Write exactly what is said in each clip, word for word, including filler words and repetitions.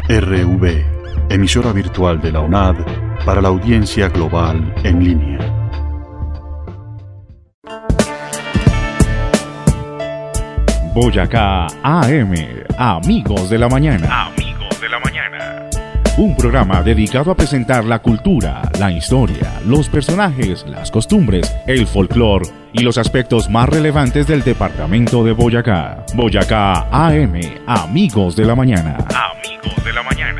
R V, emisora virtual de la U N A D para la audiencia global en línea. Boyacá A M, Amigos de la Mañana. Amigos de la Mañana. Un programa dedicado a presentar la cultura, la historia, los personajes, las costumbres, el folclore y los aspectos más relevantes del departamento de Boyacá. Boyacá A M, Amigos de la Mañana. Amigos de la Mañana.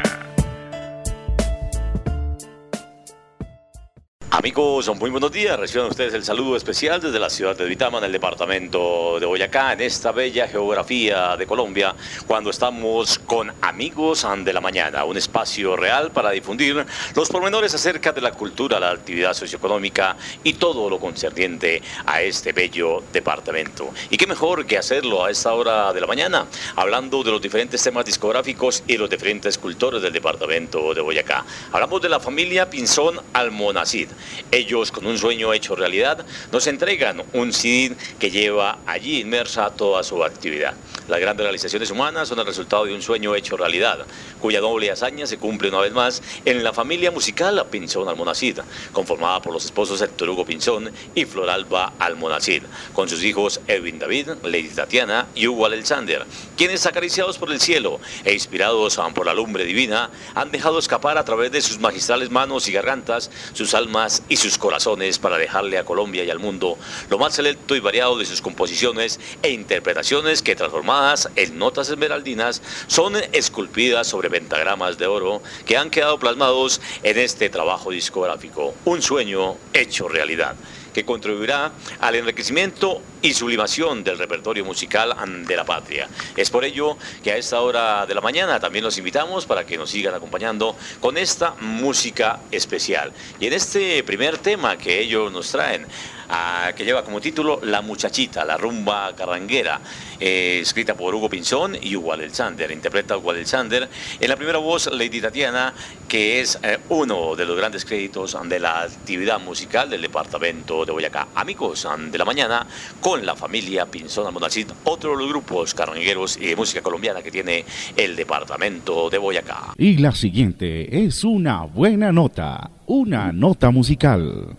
Amigos, muy buenos días. Reciban ustedes el saludo especial desde la ciudad de Duitama, en el departamento de Boyacá, en esta bella geografía de Colombia, cuando estamos con Amigos de la Mañana, un espacio real para difundir los pormenores acerca de la cultura, la actividad socioeconómica y todo lo concerniente a este bello departamento. Y qué mejor que hacerlo a esta hora de la mañana, hablando de los diferentes temas discográficos y los diferentes cultores del departamento de Boyacá. Hablamos de la familia Pinzón Almonacid. Ellos, con un sueño hecho realidad, nos entregan un C D que lleva allí inmersa toda su actividad. Las grandes realizaciones humanas son el resultado de un sueño hecho realidad, cuya noble hazaña se cumple una vez más en la familia musical Pinzón Almonacid, conformada por los esposos Héctor Hugo Pinzón y Floralba Almonacid, con sus hijos Edwin David, Lady Tatiana y Hugo Alexander, quienes, acariciados por el cielo e inspirados por la lumbre divina, han dejado escapar a través de sus magistrales manos y gargantas sus almas y sus corazones para dejarle a Colombia y al mundo lo más selecto y variado de sus composiciones e interpretaciones que, transformadas en notas esmeraldinas, son esculpidas sobre pentagramas de oro que han quedado plasmados en este trabajo discográfico, un sueño hecho realidad, que contribuirá al enriquecimiento y sublimación del repertorio musical de la patria. Es por ello que a esta hora de la mañana también los invitamos para que nos sigan acompañando con esta música especial. Y en este primer tema que ellos nos traen, Uh, que lleva como título La Muchachita, la rumba carranguera, eh, escrita por Hugo Pinzón y Hugo Alexander. Interpreta a Hugo Alexander. En la primera voz, Lady Tatiana, que es eh, uno de los grandes créditos de la actividad musical del departamento de Boyacá. Amigos de la mañana, con la familia Pinzón Almonacid, otro de los grupos carrangueros y de música colombiana que tiene el departamento de Boyacá. Y la siguiente es una buena nota, una nota musical.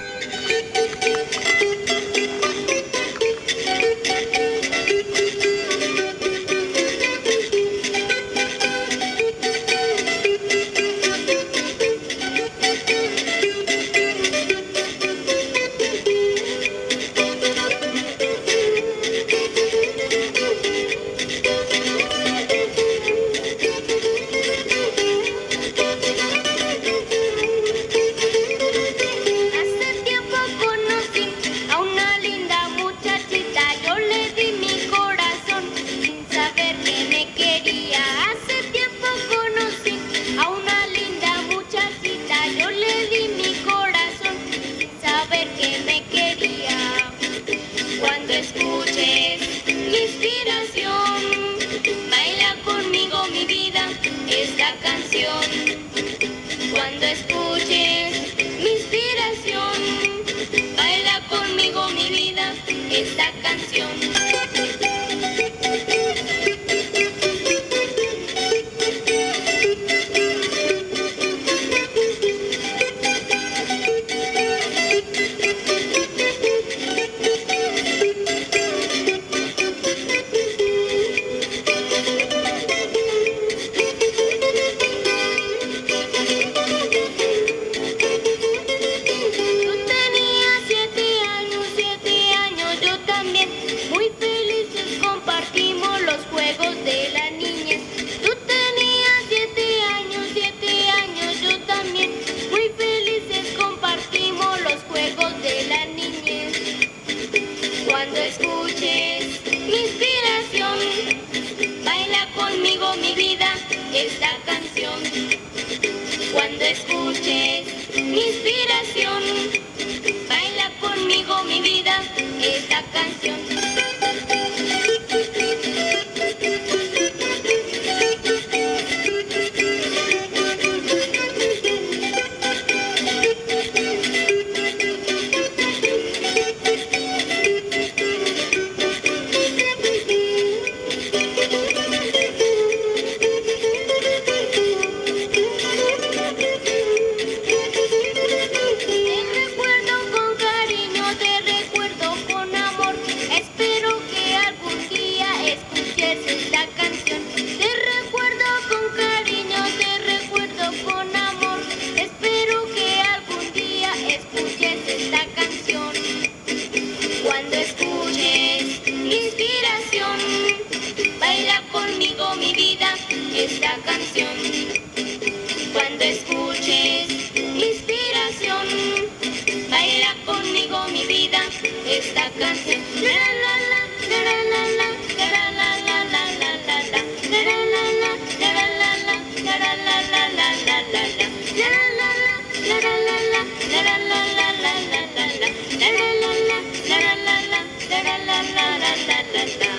mi vida esta canción. Cuando escuches inspiración, baila conmigo mi vida esta canción. La la la, la la la, la la la la la la la la, la la la la, la la la la, la la la la la la la la, la la la la, la la la la, la la la la la la la la, la la la la, la la la la, la la la la la la la la.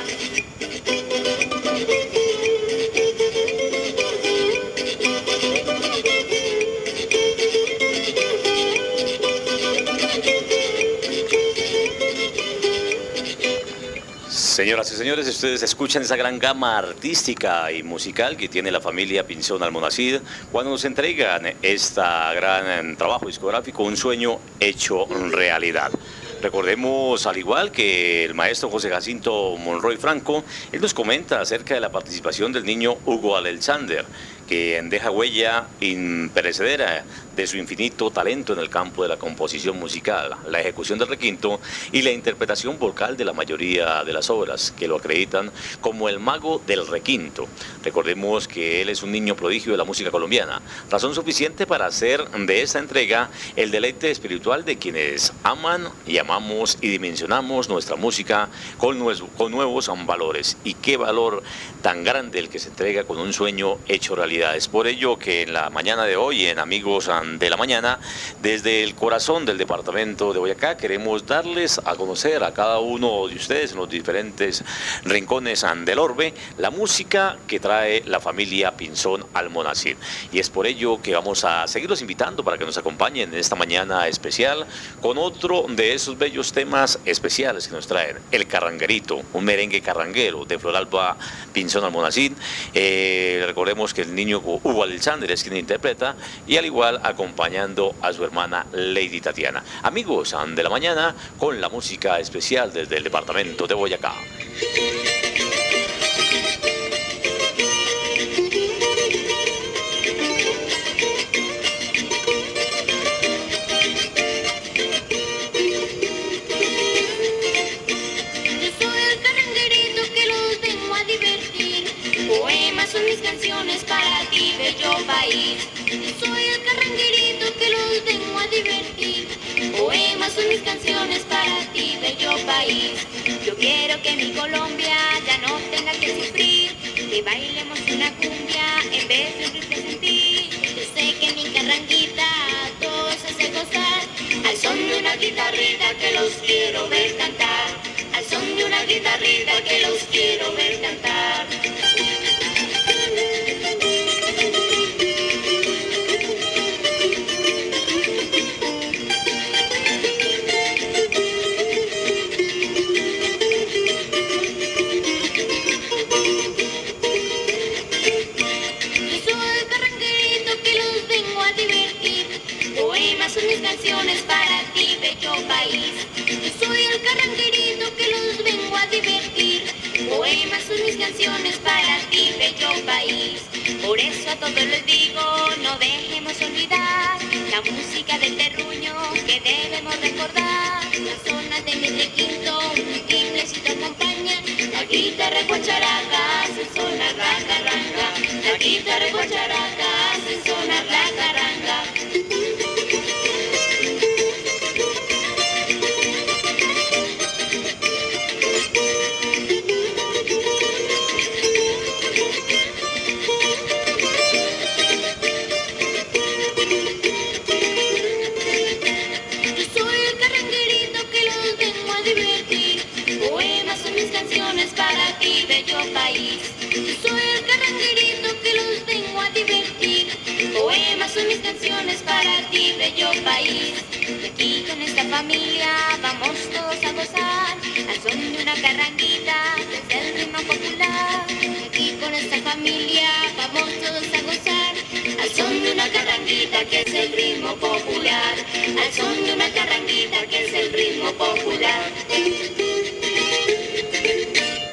Señoras y señores, ustedes escuchan esa gran gama artística y musical que tiene la familia Pinzón Almonacid cuando nos entregan este gran trabajo discográfico, Un sueño hecho realidad. Recordemos, al igual que el maestro José Jacinto Monroy Franco, él nos comenta acerca de la participación del niño Hugo Alexander, que deja huella imperecedera de su infinito talento en el campo de la composición musical, la ejecución del requinto y la interpretación vocal de la mayoría de las obras, que lo acreditan como el mago del requinto. Recordemos que él es un niño prodigio de la música colombiana, razón suficiente para hacer de esta entrega el deleite espiritual de quienes aman y amamos y dimensionamos nuestra música con, con nuevos valores. Y qué valor tan grande el que se entrega con un sueño hecho realidad. Es por ello que en la mañana de hoy, en Amigos de la Mañana, desde el corazón del departamento de Boyacá, queremos darles a conocer a cada uno de ustedes en los diferentes rincones del orbe la música que trae la familia Pinzón Almonacid. Y es por ello que vamos a seguirlos invitando para que nos acompañen en esta mañana especial con otro de esos bellos temas especiales que nos traen, el carranguerito, un merengue carranguero de Floralba Pinzón Almonacid. Eh, recordemos que el niño Hugo Alexander es quien interpreta, y al igual acompañando a su hermana Lady Tatiana. Amigos de la Mañana con la música especial desde el departamento de Boyacá. Son mis canciones para ti, bello país. Yo soy el carranguerito que los vengo a divertir. Poemas son mis canciones para ti, bello país. Yo quiero que mi Colombia ya no tenga que sufrir, que bailemos una cumbia en vez de un triste sentir. Yo sé que mi carranguita a todos hace gozar, al son de una guitarrita que los quiero ver cantar, al son de una guitarrita que los quiero ver cantar. Son mis canciones para ti, bello país. Yo soy el carranguerito que los vengo a divertir. Poemas son mis canciones para ti, bello país. Por eso a todos les digo, no dejemos olvidar la música del terruño que debemos recordar. Las zonas de mi requinto, un timblecito acompaña. La guitarra guacharaca hace sonar la carranga. La guitarra guacharaca hace sonar la carranga. Para ti, bello país. Yo soy el carranguerito que los vengo a divertir. Poemas son mis canciones para ti, bello país. Y aquí con esta familia vamos todos a gozar, al son de una carranguita que es el ritmo popular. Y aquí con esta familia vamos todos a gozar, al son de una carranguita que es el ritmo popular, al son de una carranguita que es el ritmo popular. La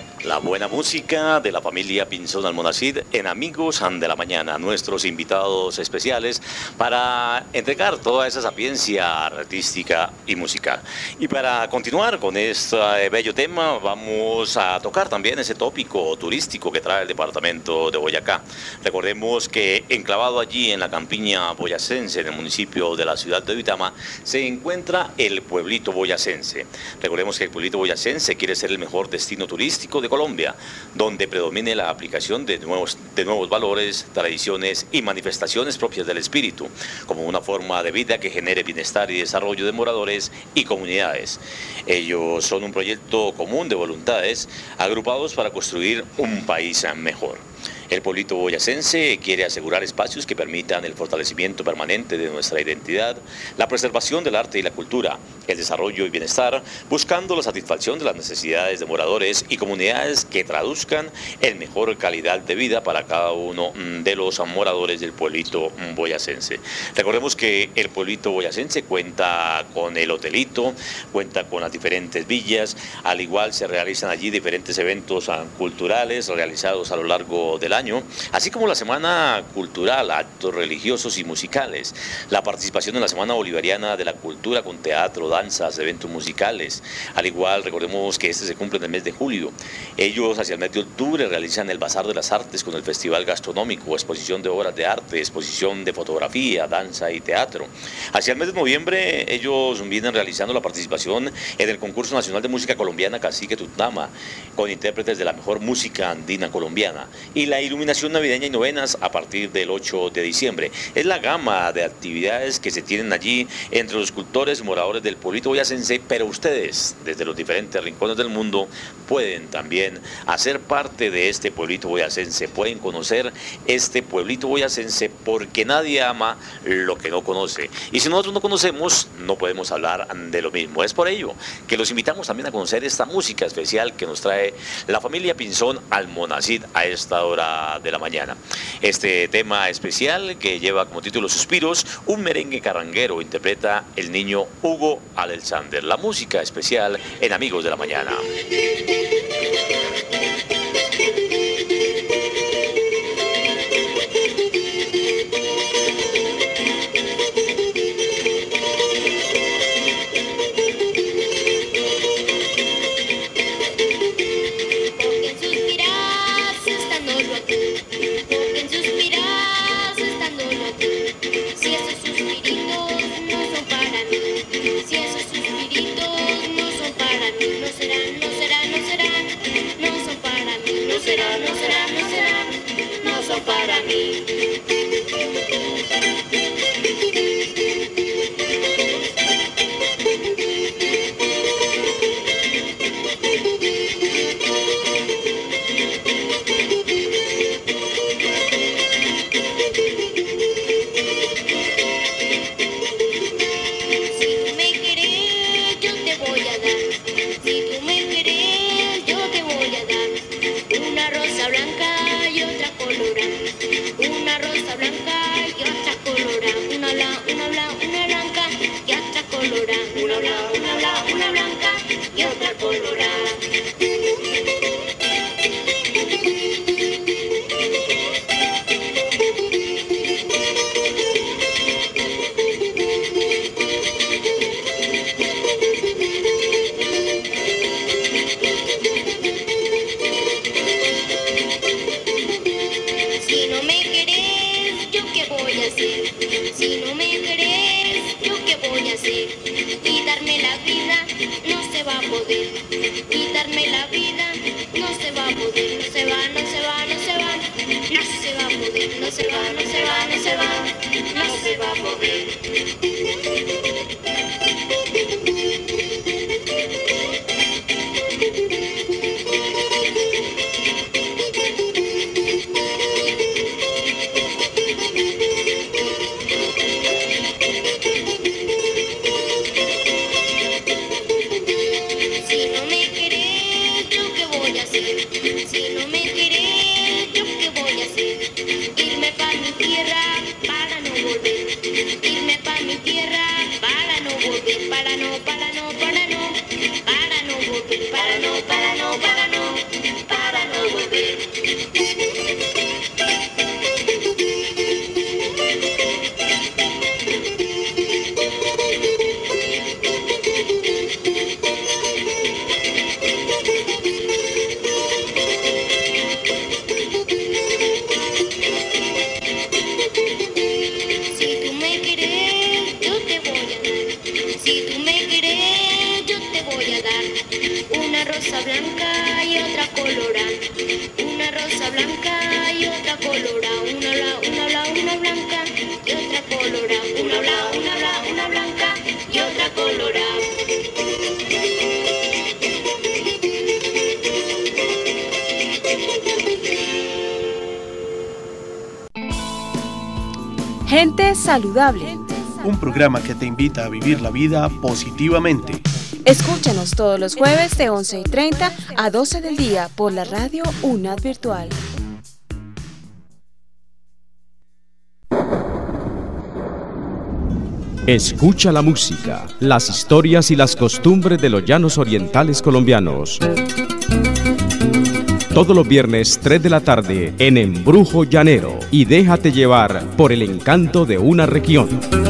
Buena música de la familia Pinzón Almonacid en Amigos de la Mañana, nuestros invitados especiales para entregar toda esa sapiencia artística y musical. Y para continuar con este bello tema, vamos a tocar también ese tópico turístico que trae el departamento de Boyacá. Recordemos que enclavado allí en la campiña boyacense, en el municipio de la ciudad de Duitama, se encuentra el pueblito boyacense. Recordemos que el pueblito boyacense quiere ser el mejor destino turístico de Colombia, donde predomine la aplicación de nuevos, de nuevos valores, tradiciones y manifestaciones propias del espíritu, como una forma de vida que genere bienestar y desarrollo de moradores y comunidades. Ellos son un proyecto común de voluntades agrupados para construir un país mejor. El pueblito boyacense quiere asegurar espacios que permitan el fortalecimiento permanente de nuestra identidad, la preservación del arte y la cultura, el desarrollo y bienestar, buscando la satisfacción de las necesidades de moradores y comunidades que traduzcan en mejor calidad de vida para cada uno de los moradores del pueblito boyacense. Recordemos que el pueblito boyacense cuenta con el hotelito, cuenta con las diferentes villas, al igual se realizan allí diferentes eventos culturales realizados a lo largo del año, así como la Semana Cultural, actos religiosos y musicales, la participación en la Semana Bolivariana de la Cultura con teatro, danzas, eventos musicales. Al igual, recordemos que este se cumple en el mes de julio. Ellos hacia el mes de octubre realizan el Bazar de las Artes con el Festival Gastronómico, exposición de obras de arte, exposición de fotografía, danza y teatro. Hacia el mes de noviembre ellos vienen realizando la participación en el Concurso Nacional de Música Colombiana Cacique Tutnama, con intérpretes de la mejor música andina colombiana, y la iluminación navideña y novenas a partir del ocho de diciembre. Es la gama de actividades que se tienen allí entre los cultores y moradores del pueblito boyacense, pero ustedes, desde los diferentes rincones del mundo, pueden también hacer parte de este pueblito boyacense, pueden conocer este pueblito boyacense, porque nadie ama lo que no conoce. Y si nosotros no conocemos, no podemos hablar de lo mismo. Es por ello que los invitamos también a conocer esta música especial que nos trae la familia Pinzón Almonacid a esta hora de la mañana. Este tema especial que lleva como título Suspiros, un merengue carranguero, interpreta el niño Hugo Alexander. La música especial en Amigos de la Mañana. Irme pa' mi tierra para no volver, irme pa' mi tierra para no rosa blanca y otra colorada. Una rosa blanca y otra colorada. Una bla, una bla, una blanca y otra colorada. Una bla, una bla, una blanca y otra colorada. Gente saludable. Un programa que te invita a vivir la vida positivamente. Escúchanos todos los jueves de once y treinta a doce del día por la radio UNAD Virtual. Escucha la música, las historias y las costumbres de los llanos orientales colombianos. Todos los viernes, tres de la tarde, en Embrujo Llanero. Y déjate llevar por el encanto de una región.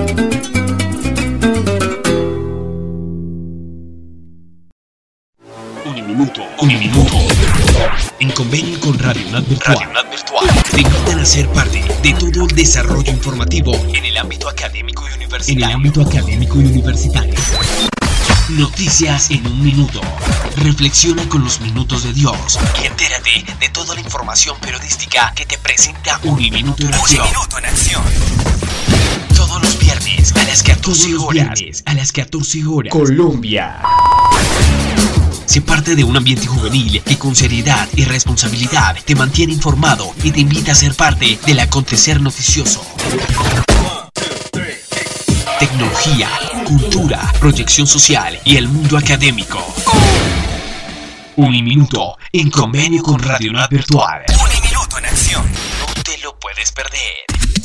Uniminuto, Uniminuto. En convenio con Radio UNAD Virtual, Radio UNAD Virtual, te invitan a ser parte de todo el desarrollo informativo en el ámbito académico y universitario. En el ámbito académico y universitario. Noticias en un minuto. Reflexiona con los minutos de Dios y entérate de toda la información periodística que te presenta Uniminuto en Acción. Uniminuto en Acción. Todos los viernes a las catorce horas. A las catorce horas. Colombia. Sé parte de un ambiente juvenil que con seriedad y responsabilidad te mantiene informado y te invita a ser parte del acontecer noticioso. Tecnología, cultura, proyección social y el mundo académico. Uniminuto en convenio con Radio UNAD Virtual. Uniminuto en Acción. No te lo puedes perder.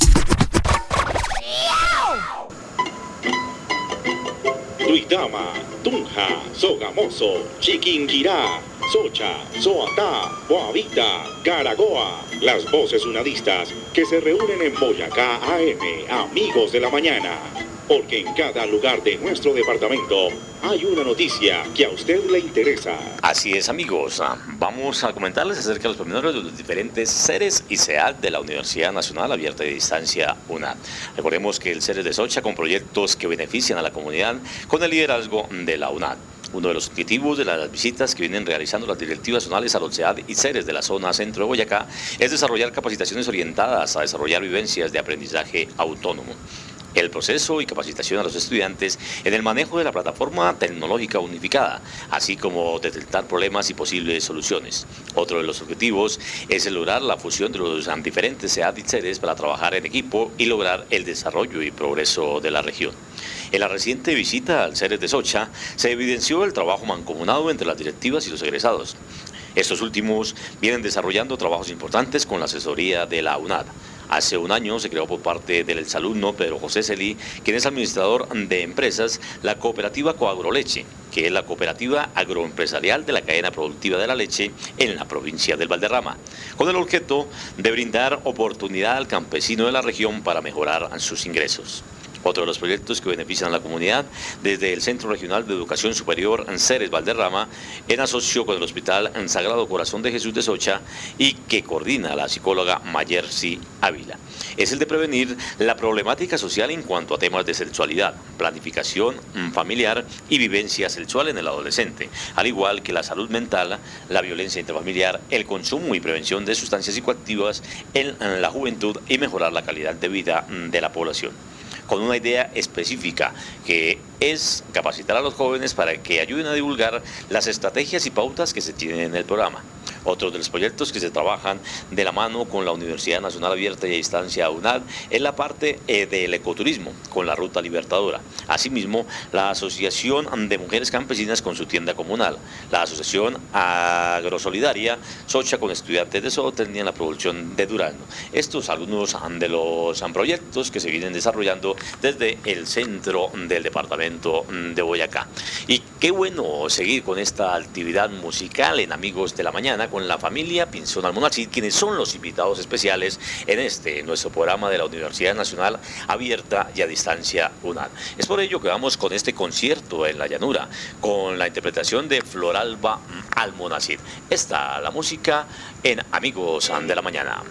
Duitama, Tunja, Sogamoso, Chiquinquirá, Socha, Soatá, Boavita, Caragoa. Las voces unadistas que se reúnen en Boyacá A M, Amigos de la Mañana. Porque en cada lugar de nuestro departamento hay una noticia que a usted le interesa. Así es, amigos. Vamos a comentarles acerca de los pormenores de los diferentes seres y C E A D de la Universidad Nacional Abierta de Distancia UNAD. Recordemos que el CERES de Socha con proyectos que benefician a la comunidad con el liderazgo de la UNAD. Uno de los objetivos de las visitas que vienen realizando las directivas zonales a los C E A D y CERES de la zona centro de Boyacá es desarrollar capacitaciones orientadas a desarrollar vivencias de aprendizaje autónomo. El proceso y capacitación a los estudiantes en el manejo de la plataforma tecnológica unificada, así como detectar problemas y posibles soluciones. Otro de los objetivos es lograr la fusión de los diferentes C E A D y CERES para trabajar en equipo y lograr el desarrollo y progreso de la región. En la reciente visita al CERES de Socha se evidenció el trabajo mancomunado entre las directivas y los egresados. Estos últimos vienen desarrollando trabajos importantes con la asesoría de la UNAD. Hace un año se creó por parte del exalumno Pedro José Celí, quien es administrador de empresas, la cooperativa Coagroleche, que es la cooperativa agroempresarial de la cadena productiva de la leche en la provincia del Valderrama, con el objeto de brindar oportunidad al campesino de la región para mejorar sus ingresos. Otro de los proyectos que benefician a la comunidad desde el Centro Regional de Educación Superior CERES Valderrama, en asocio con el Hospital Sagrado Corazón de Jesús de Socha y que coordina la psicóloga Mayersi Ávila, es el de prevenir la problemática social en cuanto a temas de sexualidad, planificación familiar y vivencia sexual en el adolescente, al igual que la salud mental, la violencia intrafamiliar, el consumo y prevención de sustancias psicoactivas en la juventud y mejorar la calidad de vida de la población, con una idea específica que es capacitar a los jóvenes para que ayuden a divulgar las estrategias y pautas que se tienen en el programa. Otro de los proyectos que se trabajan de la mano con la Universidad Nacional Abierta y a Distancia UNAD es la parte eh, del ecoturismo con la Ruta Libertadora. Asimismo, la Asociación de Mujeres Campesinas con su tienda comunal, la Asociación Agrosolidaria Socha con estudiantes de zootecnia en la producción de durazno. Estos algunos de los proyectos que se vienen desarrollando desde el centro del departamento de Boyacá. Y qué bueno seguir con esta actividad musical en Amigos de la Mañana con la familia Pinzón Almonacid, quienes son los invitados especiales en este, nuestro programa de la Universidad Nacional Abierta y a Distancia UNAD. Es por ello que vamos con este concierto en la llanura, con la interpretación de Floralba Almonacid. Esta la música en Amigos de la Mañana.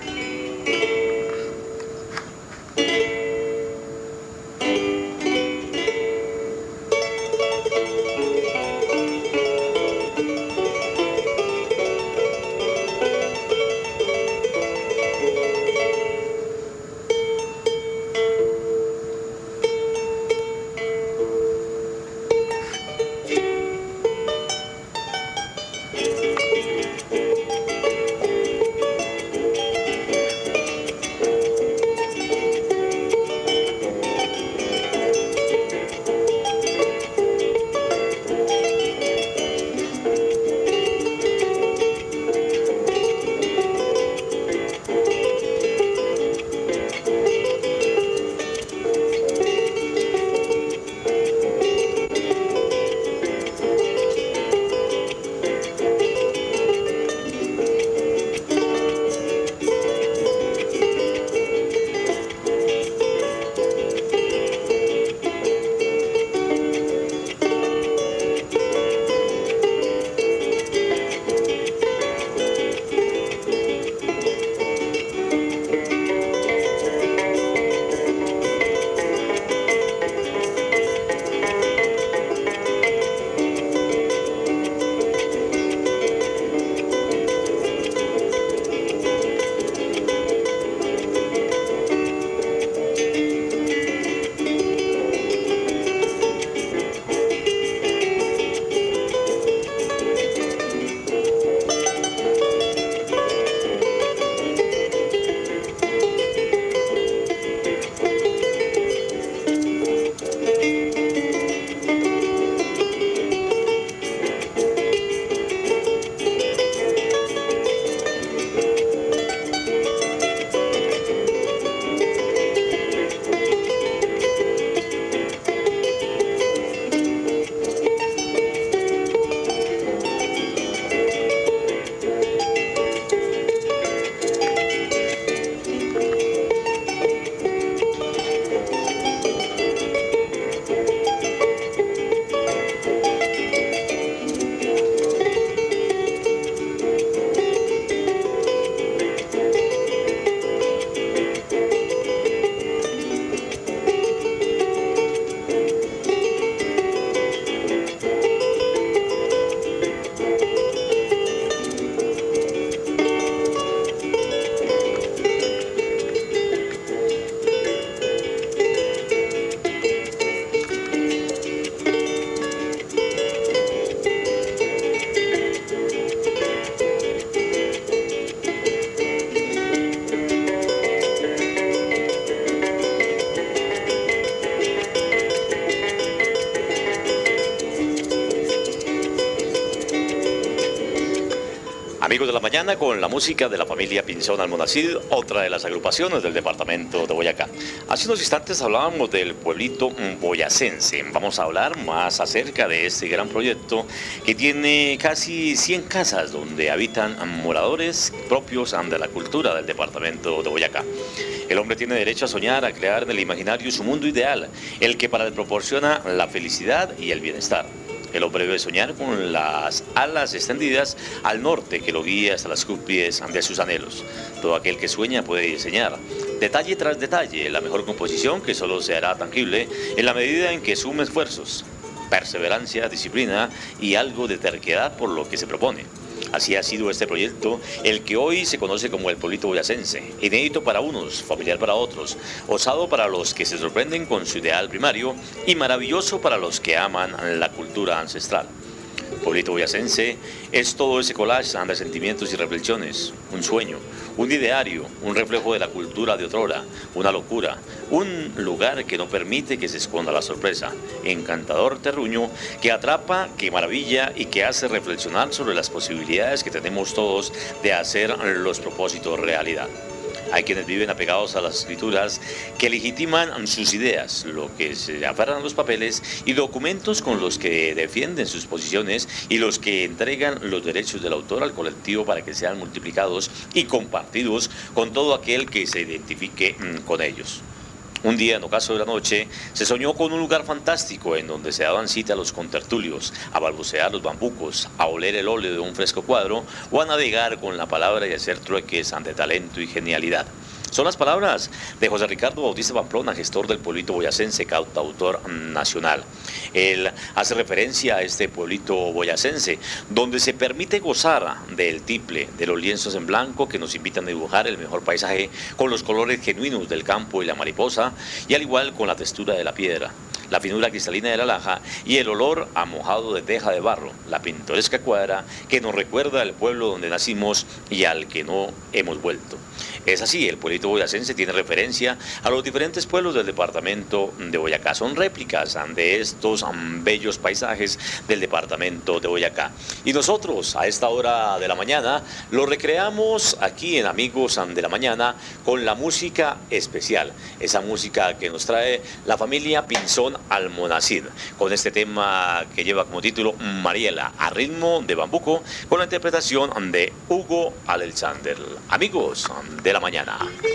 Amigos de la mañana, con la música de la familia Pinzón Almonacid, otra de las agrupaciones del departamento de Boyacá. Hace unos instantes hablábamos del pueblito boyacense. Vamos a hablar más acerca de este gran proyecto que tiene casi cien casas donde habitan moradores propios de la cultura del departamento de Boyacá. El hombre tiene derecho a soñar, a crear en el imaginario su mundo ideal, el que para él proporciona la felicidad y el bienestar. El hombre debe soñar con las alas extendidas al norte que lo guía hasta las cúspides de sus anhelos. Todo aquel que sueña puede diseñar, detalle tras detalle, la mejor composición que solo se hará tangible en la medida en que sume esfuerzos, perseverancia, disciplina y algo de terquedad por lo que se propone. Así ha sido este proyecto, el que hoy se conoce como el pueblito boyacense, inédito para unos, familiar para otros, osado para los que se sorprenden con su ideal primario y maravilloso para los que aman la cultura ancestral. Pueblito boyacense es todo ese collage de sentimientos y reflexiones, un sueño, un ideario, un reflejo de la cultura de otrora, una locura, un lugar que no permite que se esconda la sorpresa, encantador terruño que atrapa, que maravilla y que hace reflexionar sobre las posibilidades que tenemos todos de hacer los propósitos realidad. Hay quienes viven apegados a las escrituras que legitiman sus ideas, lo que se aferran a los papeles y documentos con los que defienden sus posiciones y los que entregan los derechos del autor al colectivo para que sean multiplicados y compartidos con todo aquel que se identifique con ellos. Un día, en ocaso de la noche, se soñó con un lugar fantástico en donde se daban cita a los contertulios, a balbucear los bambucos, a oler el óleo de un fresco cuadro o a navegar con la palabra y hacer trueques ante talento y genialidad. Son las palabras de José Ricardo Bautista Pamplona, gestor del pueblito boyacense, cantautor nacional. Él hace referencia a este pueblito boyacense, donde se permite gozar del tiple, de los lienzos en blanco que nos invitan a dibujar el mejor paisaje con los colores genuinos del campo y la mariposa, y al igual con la textura de la piedra, la finura cristalina de la laja y el olor a mojado de teja de barro, la pintoresca cuadra que nos recuerda al pueblo donde nacimos y al que no hemos vuelto. Es así, el pueblito boyacense tiene referencia a los diferentes pueblos del departamento de Boyacá. Son réplicas de estos bellos paisajes del departamento de Boyacá. Y nosotros, a esta hora de la mañana, lo recreamos aquí en Amigos de la Mañana con la música especial. Esa música que nos trae la familia Pinzón Almonacid, con este tema que lleva como título Mariela, a ritmo de bambuco, con la interpretación de Hugo Alexander. Amigos de la Mañana.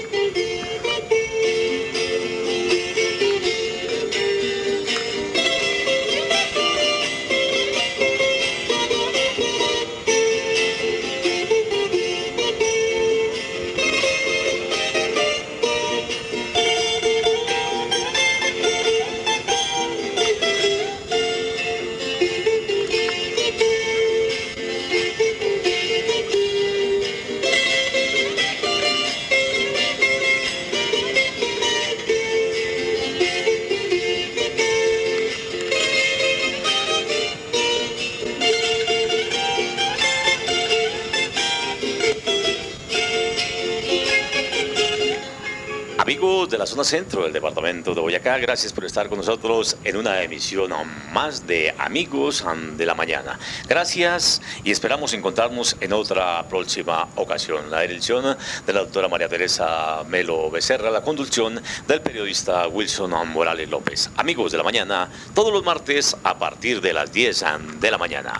Amigos de la zona centro del departamento de Boyacá, gracias por estar con nosotros en una emisión más de Amigos de la Mañana. Gracias y esperamos encontrarnos en otra próxima ocasión. La dirección de la doctora María Teresa Melo Becerra, la conducción del periodista Wilson Morales López. Amigos de la Mañana, todos los martes a partir de las diez de la mañana.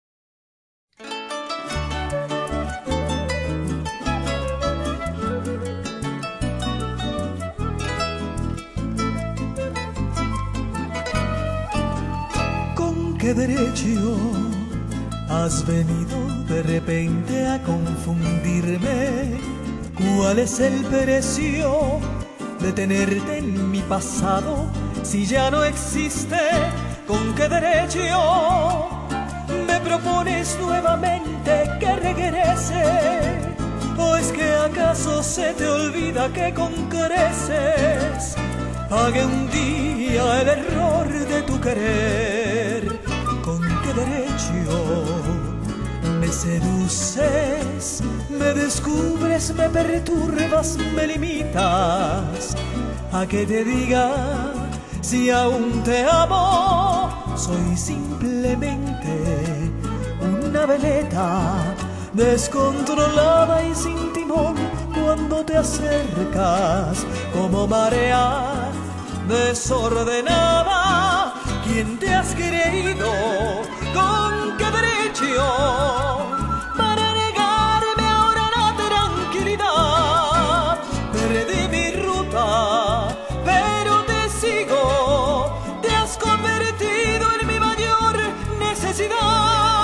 ¿Qué derecho has venido de repente a confundirme? ¿Cuál es el precio de tenerte en mi pasado si ya no existe? ¿Con qué derecho me propones nuevamente que regrese? ¿O es que acaso se te olvida que con creces pagué un día el error de tu querer? ¿Con qué derecho me seduces, me descubres, me perturbas, me limitas a que te diga si aún te amo? Soy simplemente una veleta, descontrolada y sin timón cuando te acercas, como marea desordenada. ¿Quién te has creído? ¿Con qué derecho para negarme ahora la tranquilidad? Perdí mi ruta, pero te sigo. Te has convertido en mi mayor necesidad.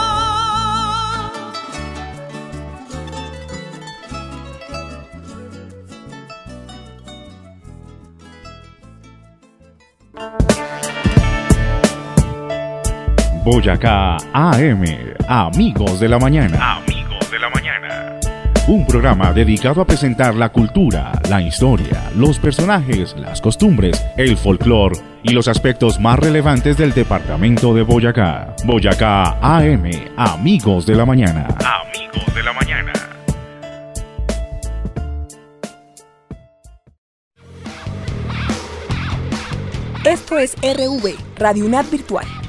Boyacá A M, Amigos de la Mañana. Amigos de la Mañana. Un programa dedicado a presentar la cultura, la historia, los personajes, las costumbres, el folclore y los aspectos más relevantes del departamento de Boyacá. Boyacá A M, Amigos de la Mañana. Amigos de la Mañana. Esto es R V, Radio UNAD Virtual.